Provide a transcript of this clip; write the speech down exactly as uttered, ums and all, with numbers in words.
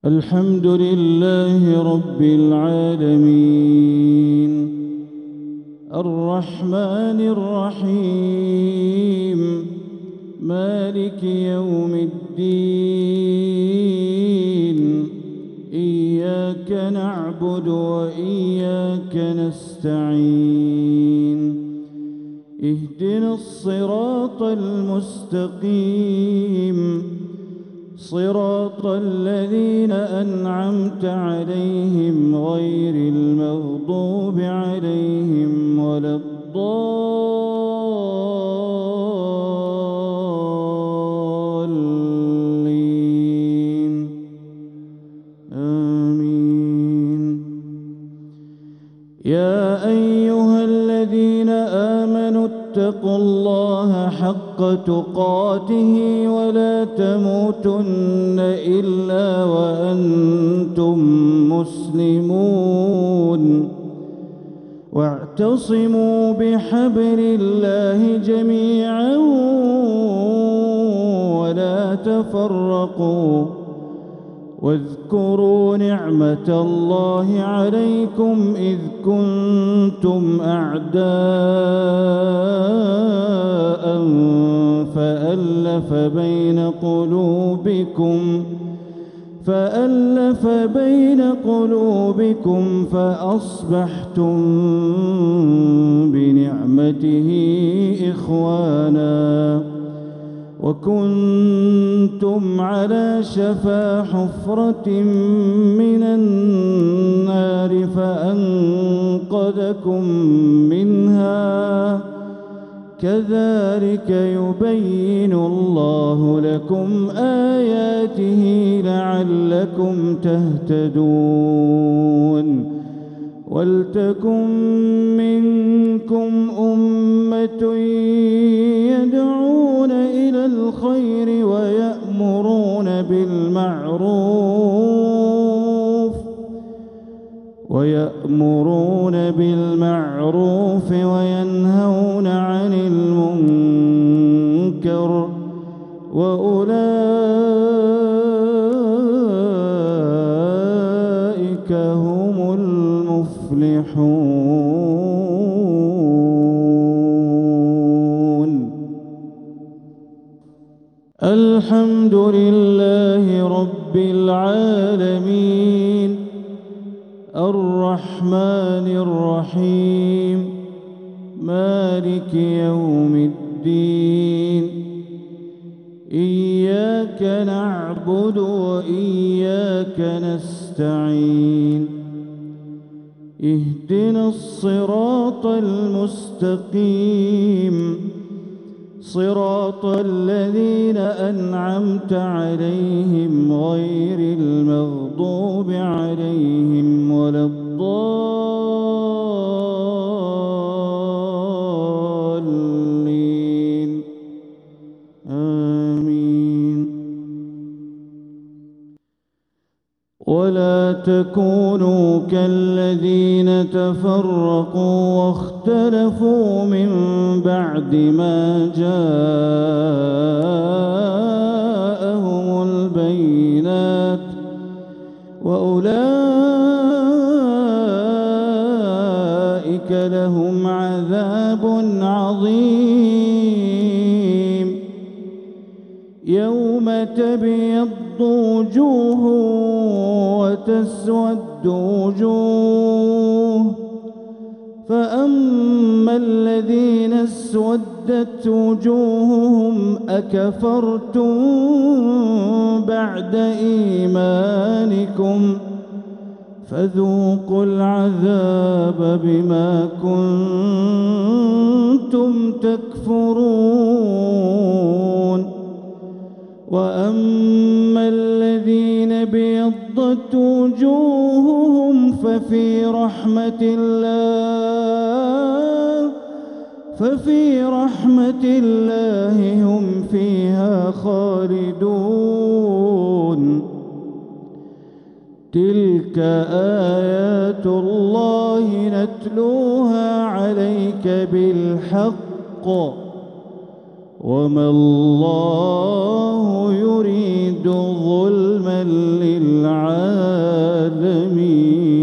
الحمد لله رب العالمين الرحمن الرحيم مالك يوم الدين إياك نعبد وإياك نستعين اهدنا الصراط المستقيم صراط الذين أنعمت عليهم غير المغضوب عليهم ولا الضالين آمين. يا أيها الذين آمنوا اتقوا الله حق تقاته ولا تموتن إلا وأنتم مسلمون واعتصموا بحبل الله جميعا ولا تفرقوا واذكروا نعمة الله عليكم إذ كنتم أعداء فألف بين قلوبكم فألف بين قلوبكم فأصبحتم بنعمته إخوانا وكنتم على شفا حفرة من النار فأنقذكم منها كذلك يبين الله لكم آياته لعلكم تهتدون ولتكن منكم أمة يدعون إلى الخير ويأمرون بالمعروف ويأمرون بالمعروف وينهون عن المنكر وأولئك هم المفلحون. الحمد لله رب العالمين الرحمن الرحيم مالك يوم الدين إياك نعبد وإياك نستعين اهدنا الصراط المستقيم صراط الذين أنعمت عليهم غير المغضوب عليهم ولا الضالين آمين. ولا تكونوا كالذين تفرقوا واختلفوا من بعد ما جاءهم البينات وأولئك لهم عذاب عظيم يوم تبيض وجوه وتسود وجوه فأما الذين اسودت وجوههم أكفرتم بعد إيمانكم فذوقوا العذاب بما كنتم تكفرون. وأما الذين ابيضت وجوههم ففي رحمة الله ففي رحمة الله هم فيها خالدون. تلك آيات الله نتلوها عليك بالحق وما الله يريد ظلما للعالمين.